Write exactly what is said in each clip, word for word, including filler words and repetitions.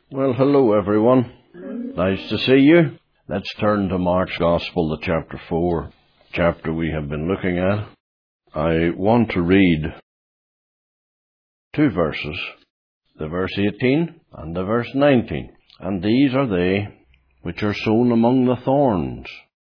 Well, hello everyone. Nice to see you. Let's turn to Mark's Gospel, the chapter four, chapter we have been looking at. I want to read two verses, the verse eighteen and the verse nineteen. And these are they which are sown among the thorns,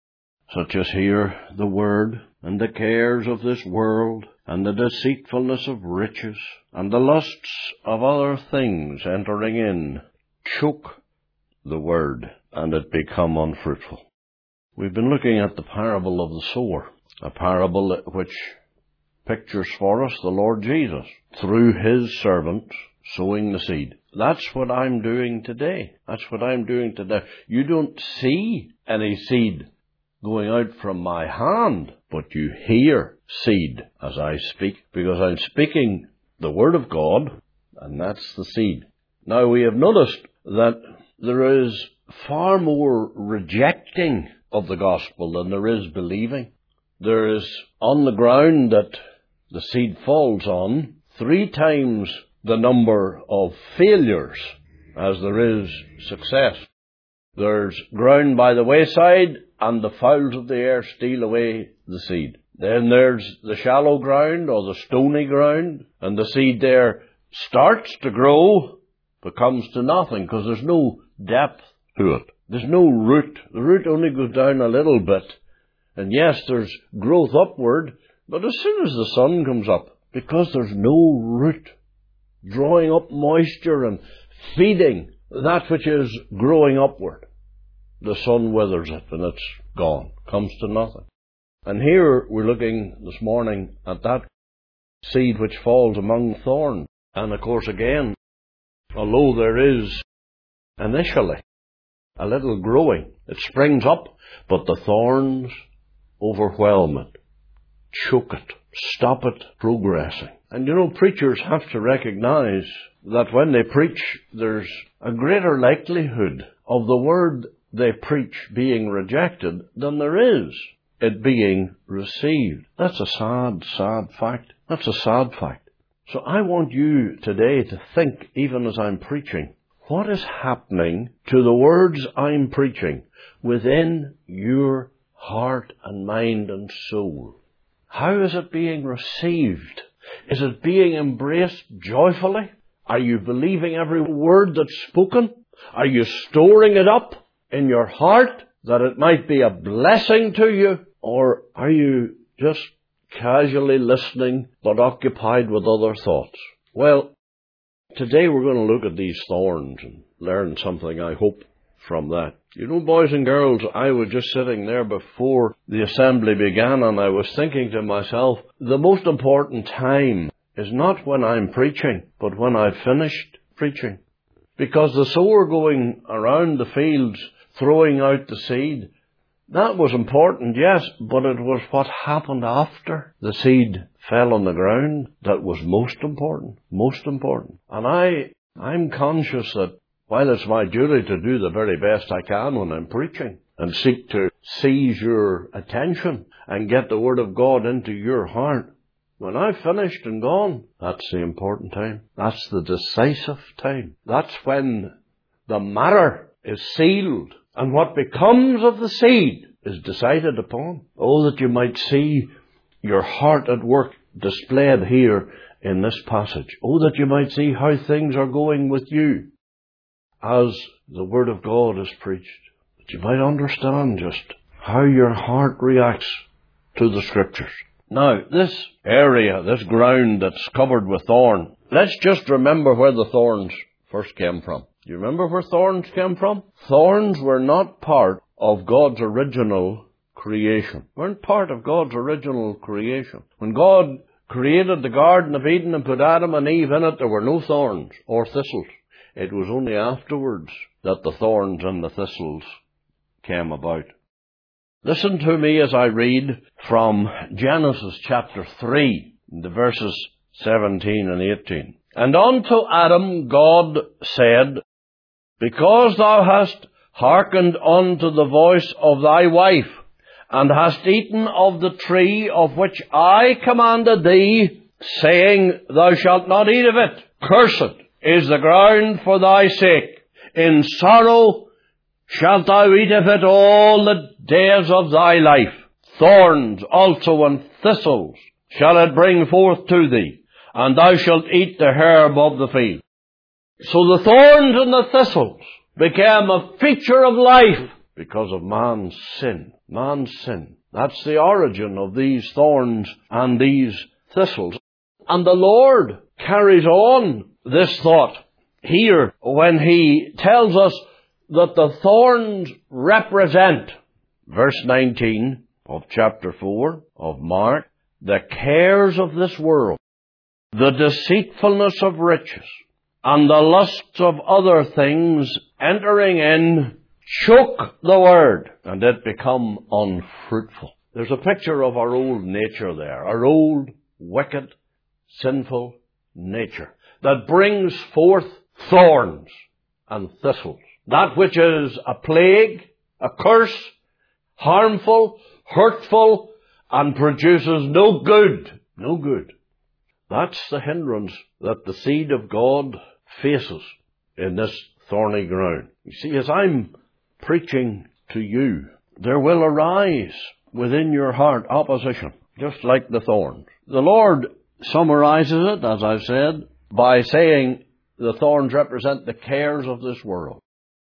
such as hear the word, and the cares of this world, and the deceitfulness of riches, and the lusts of other things entering in, choke the word, and it become unfruitful. We've been looking at the parable of the sower, a parable which pictures for us the Lord Jesus through his servants sowing the seed. That's what I'm doing today. That's what I'm doing today. You don't see any seed going out from my hand, but you hear seed as I speak, because I'm speaking the word of God, and that's the seed. Now, we have noticed that there is far more rejecting of the gospel than there is believing. There is on the ground that the seed falls on three times the number of failures as there is success. There's ground by the wayside, and the fowls of the air steal away the seed. Then there's the shallow ground or the stony ground, and the seed there starts to grow, but comes to nothing because there's no depth to it. There's no root. The root only goes down a little bit. And yes, there's growth upward, but as soon as the sun comes up, because there's no root drawing up moisture and feeding that which is growing upward, the sun withers it and it's gone, comes to nothing. And here we're looking this morning at that seed which falls among thorns. And of course again, although there is initially a little growing, it springs up, but the thorns overwhelm it, choke it, stop it progressing. And you know, preachers have to recognize that when they preach, there's a greater likelihood of the word they preach being rejected than there is it being received. That's a sad, sad fact. That's a sad fact. So I want you today to think, even as I'm preaching, what is happening to the words I'm preaching within your heart and mind and soul? How is it being received? Is it being embraced joyfully? Are you believing every word that's spoken? Are you storing it up in your heart that it might be a blessing to you? Or are you just casually listening but occupied with other thoughts? Well, today we're going to look at these thorns and learn something, I hope, from that. You know, boys and girls, I was just sitting there before the assembly began, and I was thinking to myself, the most important time is not when I'm preaching, but when I've finished preaching. Because the sower going around the fields, throwing out the seed, that was important, yes, but it was what happened after the seed fell on the ground that was most important, most important. And I, I'm conscious that while it's my duty to do the very best I can when I'm preaching and seek to seize your attention and get the Word of God into your heart, when I've finished and gone, that's the important time. That's the decisive time. That's when the matter is sealed and what becomes of the seed is decided upon. Oh, that you might see your heart at work displayed here in this passage. Oh, that you might see how things are going with you as the Word of God is preached. That you might understand just how your heart reacts to the Scriptures. Now, this area, this ground that's covered with thorn, let's just remember where the thorns first came from. Do you remember where thorns came from? Thorns were not part of God's original creation. Weren't part of God's original creation. When God created the Garden of Eden and put Adam and Eve in it, there were no thorns or thistles. It was only afterwards that the thorns and the thistles came about. Listen to me as I read from Genesis chapter three, the verses seventeen and eighteen. And unto Adam God said, Because thou hast hearkened unto the voice of thy wife, and hast eaten of the tree of which I commanded thee, saying, Thou shalt not eat of it. Cursed is the ground for thy sake. In sorrow shalt thou eat of it all the days of thy life. Thorns also and thistles shall it bring forth to thee, and thou shalt eat the herb of the field. So the thorns and the thistles became a feature of life because of man's sin. Man's sin. That's the origin of these thorns and these thistles. And the Lord carries on this thought here when he tells us that the thorns represent, verse nineteen of chapter four of Mark, the cares of this world, the deceitfulness of riches, and the lusts of other things entering in choke the word, and it become unfruitful. There's a picture of our old nature there, our old, wicked, sinful nature that brings forth thorns and thistles. That which is a plague, a curse, harmful, hurtful, and produces no good. No good. That's the hindrance that the seed of God faces in this thorny ground. You see, as I'm preaching to you, there will arise within your heart opposition, just like the thorns. The Lord summarizes it, as I've said, by saying the thorns represent the cares of this world.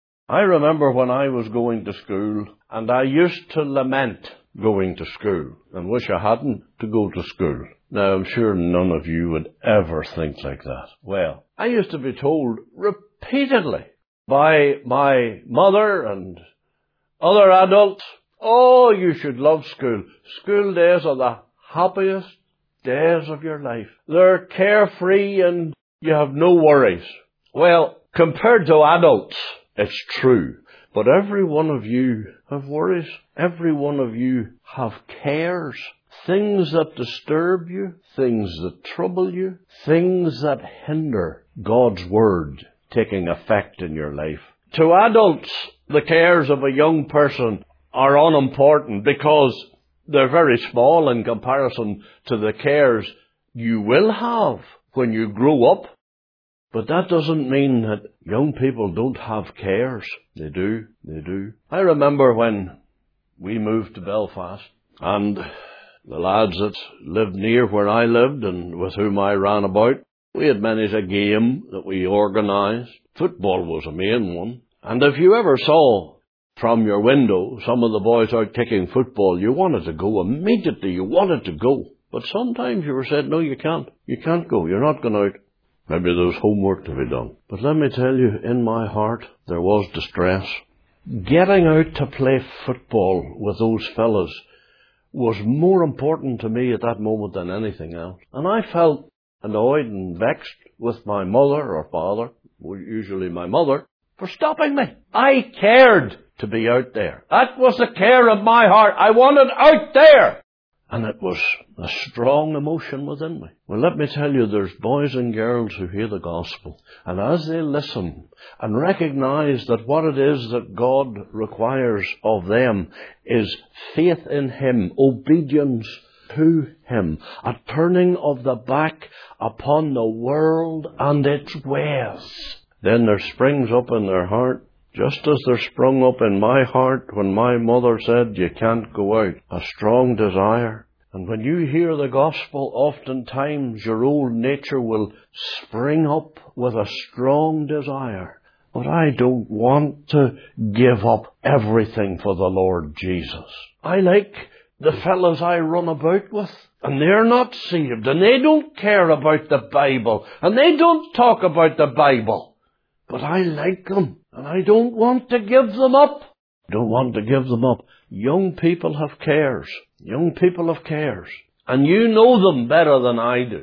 I remember when I was going to school, and I used to lament going to school and wish I hadn't to go to school. Now, I'm sure none of you would ever think like that. Well, I used to be told repeatedly by my mother and other adults, oh, you should love school. School days are the happiest days of your life. They're carefree and you have no worries. Well, compared to adults, it's true. But every one of you have worries. Every one of you have cares. Things that disturb you. Things that trouble you. Things that hinder God's Word taking effect in your life. To adults, the cares of a young person are unimportant because they're very small in comparison to the cares you will have when you grow up. But that doesn't mean that young people don't have cares. They do. They do. I remember when we moved to Belfast, and the lads that lived near where I lived and with whom I ran about, we had managed a game that we organised. Football was a main one. And if you ever saw from your window some of the boys out kicking football, you wanted to go immediately. You wanted to go. But sometimes you were said, no, you can't. You can't go. You're not going out. Maybe there was homework to be done. But let me tell you, in my heart, there was distress. Getting out to play football with those fellas was more important to me at that moment than anything else. And I felt annoyed and vexed with my mother or father, usually my mother, for stopping me. I cared to be out there. That was the care of my heart. I wanted out there. And it was a strong emotion within me. Well, let me tell you, there's boys and girls who hear the gospel, and as they listen and recognize that what it is that God requires of them is faith in Him, obedience to Him, a turning of the back upon the world and its ways, then there springs up in their heart, just as there sprung up in my heart when my mother said, you can't go out, a strong desire. And when you hear the gospel, oftentimes your old nature will spring up with a strong desire. But I don't want to give up everything for the Lord Jesus. I like the fellows I run about with, and they're not saved, and they don't care about the Bible, and they don't talk about the Bible. But I like them. And I don't want to give them up. I don't want to give them up. Young people have cares. Young people have cares. And you know them better than I do.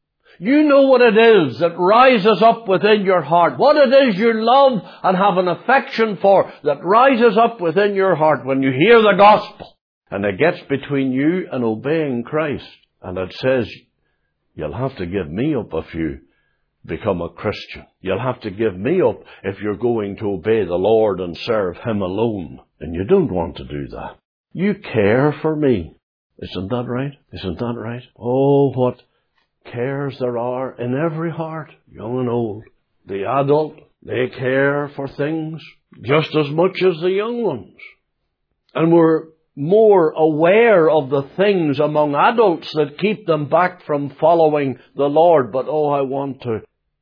You know what it is that rises up within your heart. What it is you love and have an affection for that rises up within your heart when you hear the gospel. And it gets between you and obeying Christ. And it says, you'll have to give me up if you become a Christian. You'll have to give me up if you're going to obey the Lord and serve Him alone. And you don't want to do that. You care for me. Isn't that right? Isn't that right? Oh, what cares there are in every heart, young and old. The adult They care for things just as much as the young ones. And we're more aware of the things among adults that keep them back from following the Lord. But oh, I want to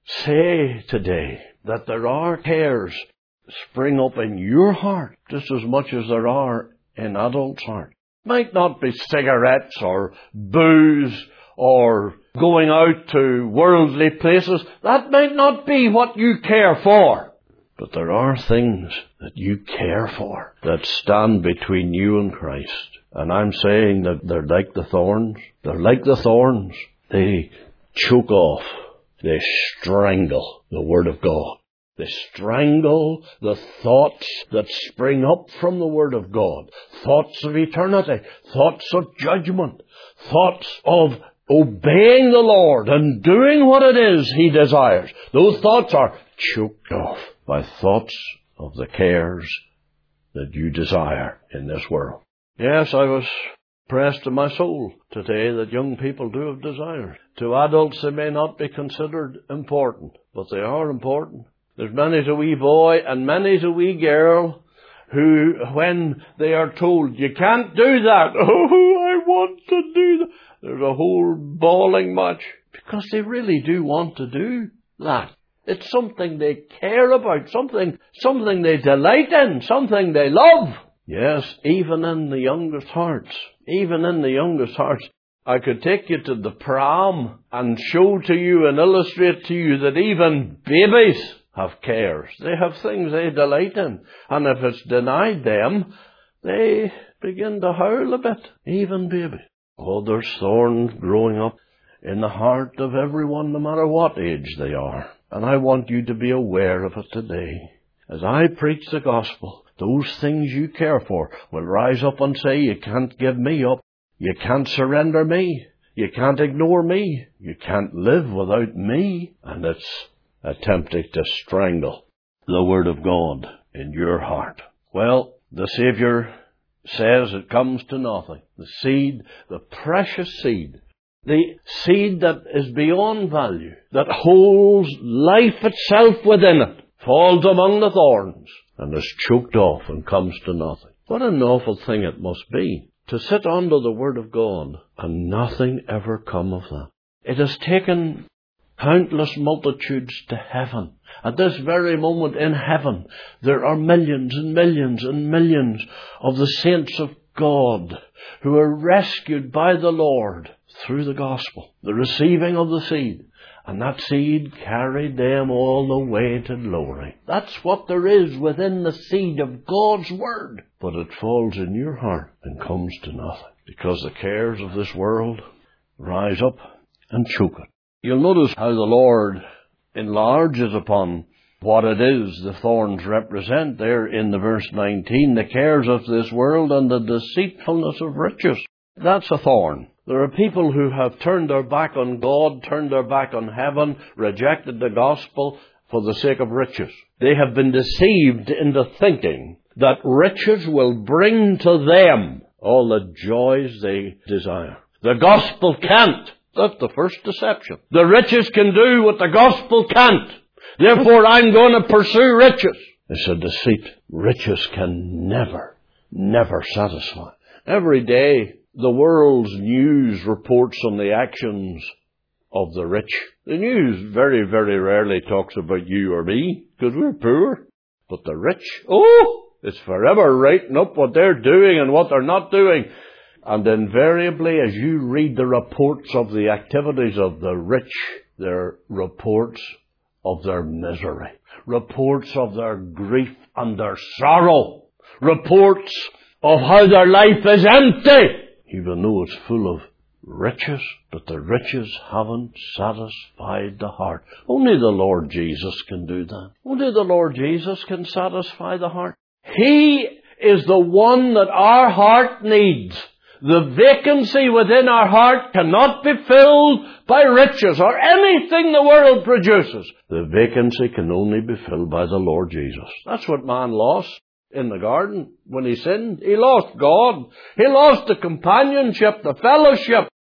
say today that there are cares spring up in your heart just as much as there are in adults' heart. Might not be cigarettes or booze or going out to worldly places. That might not be what you care for. But there are things that you care for that stand between you and Christ. And I'm saying that they're like the thorns. They're like the thorns. They choke off. They strangle the Word of God. They strangle the thoughts that spring up from the Word of God. Thoughts of eternity. Thoughts of judgment. Thoughts of obeying the Lord and doing what it is He desires. Those thoughts are choked off by thoughts of the cares that you desire in this world. Yes, I was pressed in my soul today that young people do have desires. To adults they may not be considered important, but they are important. There's many's a wee boy and many's a wee girl who, when they are told, you can't do that, oh, I want to do that, there's a whole bawling match, because they really do want to do that. It's something they care about, something, something they delight in, something they love. Yes, even in the youngest hearts, even in the youngest hearts. I could take you to the pram and show to you and illustrate to you that even babies have cares. They have things they delight in. And if it's denied them, they begin to howl a bit, even babies. Oh, there's thorns growing up in the heart of everyone, no matter what age they are. And I want you to be aware of it today. As I preach the gospel, those things you care for will rise up and say, you can't give me up. You can't surrender me. You can't ignore me. You can't live without me. And it's attempting to strangle the Word of God in your heart. Well, the Saviour says it comes to nothing. The seed, the precious seed, the seed that is beyond value, that holds life itself within it, falls among the thorns and is choked off and comes to nothing. What an awful thing it must be to sit under the Word of God and nothing ever come of that. It has taken countless multitudes to heaven. At this very moment in heaven, there are millions and millions and millions of the saints of God who are rescued by the Lord through the gospel, the receiving of the seed. And that seed carried them all the way to glory. That's what there is within the seed of God's Word. But it falls in your heart and comes to nothing, because the cares of this world rise up and choke it. You'll notice how the Lord enlarges upon what it is the thorns represent there in the verse nineteen, the cares of this world and the deceitfulness of riches. That's a thorn. There are people who have turned their back on God, turned their back on heaven, rejected the gospel for the sake of riches. They have been deceived into thinking that riches will bring to them all the joys they desire. The gospel can't. That's the first deception. The riches can do what the gospel can't. Therefore, I'm going to pursue riches. It's a deceit. Riches can never, never satisfy. Every day, the world's news reports on the actions of the rich. The news very, very rarely talks about you or me, because we're poor. But the rich, oh, it's forever writing up what they're doing and what they're not doing. And invariably, as you read the reports of the activities of the rich, they're reports of their misery, reports of their grief and their sorrow, reports of how their life is empty, even though it's full of riches, but the riches haven't satisfied the heart. Only the Lord Jesus can do that. Only the Lord Jesus can satisfy the heart. He is the one that our heart needs. The vacancy within our heart cannot be filled by riches or anything the world produces. The vacancy can only be filled by the Lord Jesus. That's what man lost in the garden when he sinned. He lost God. He lost the companionship, the fellowship,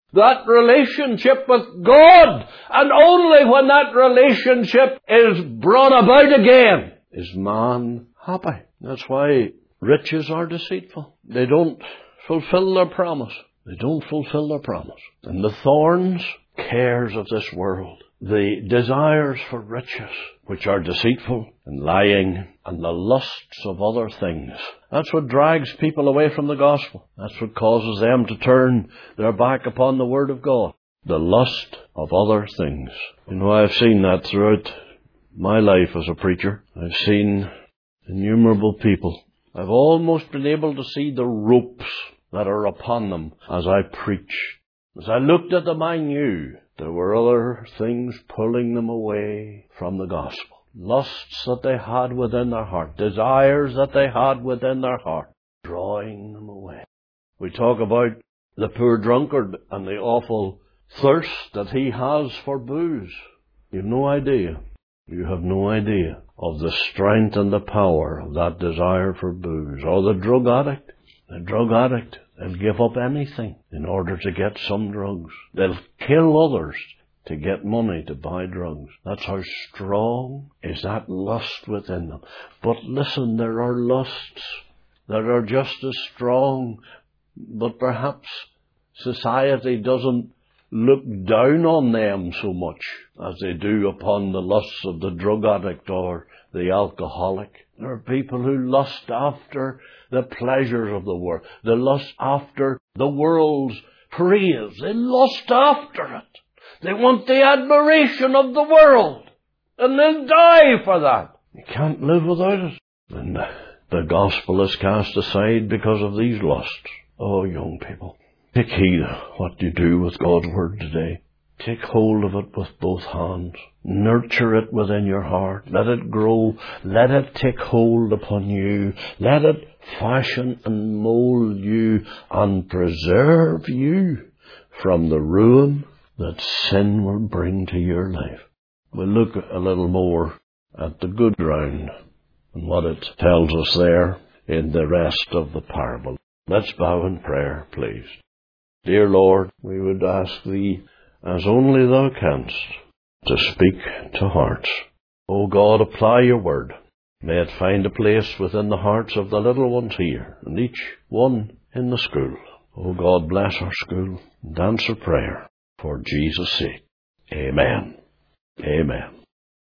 that relationship with God. And only when that relationship is brought about again is man happy. That's why riches are deceitful. They don't fulfill their promise. They don't fulfill their promise. And the thorns, cares of this world, the desires for riches, which are deceitful and lying, and the lusts of other things. That's what drags people away from the gospel. That's what causes them to turn their back upon the Word of God. The lust of other things. You know, I've seen that throughout my life as a preacher. I've seen innumerable people. I've almost been able to see the ropes that are upon them as I preach. As I looked at them, I knew there were other things pulling them away from the gospel. Lusts that they had within their heart, desires that they had within their heart, drawing them away. We talk about the poor drunkard and the awful thirst that he has for booze. You've no idea. You have no idea of the strength and the power of that desire for booze. Or the drug addict. The drug addict, they'll give up anything in order to get some drugs. They'll kill others to get money to buy drugs. That's how strong is that lust within them. But listen, there are lusts that are just as strong, but perhaps society doesn't look down on them so much as they do upon the lusts of the drug addict or the alcoholic. There are people who lust after the pleasures of the world. They lust after the world's praise. They lust after it. They want the admiration of the world. And they'll die for that. You can't live without it. And the gospel is cast aside because of these lusts. Oh, young people, take heed what you do with God's Word today. Take hold of it with both hands. Nurture it within your heart. Let it grow. Let it take hold upon you. Let it fashion and mold you and preserve you from the ruin that sin will bring to your life. We'll look a little more at the good ground and what it tells us there in the rest of the parable. Let's bow in prayer, please. Dear Lord, we would ask Thee, as only Thou canst, to speak to hearts. O God, apply Your Word. May it find a place within the hearts of the little ones here, and each one in the school. O God, bless our school and answer prayer for Jesus' sake. Amen. Amen.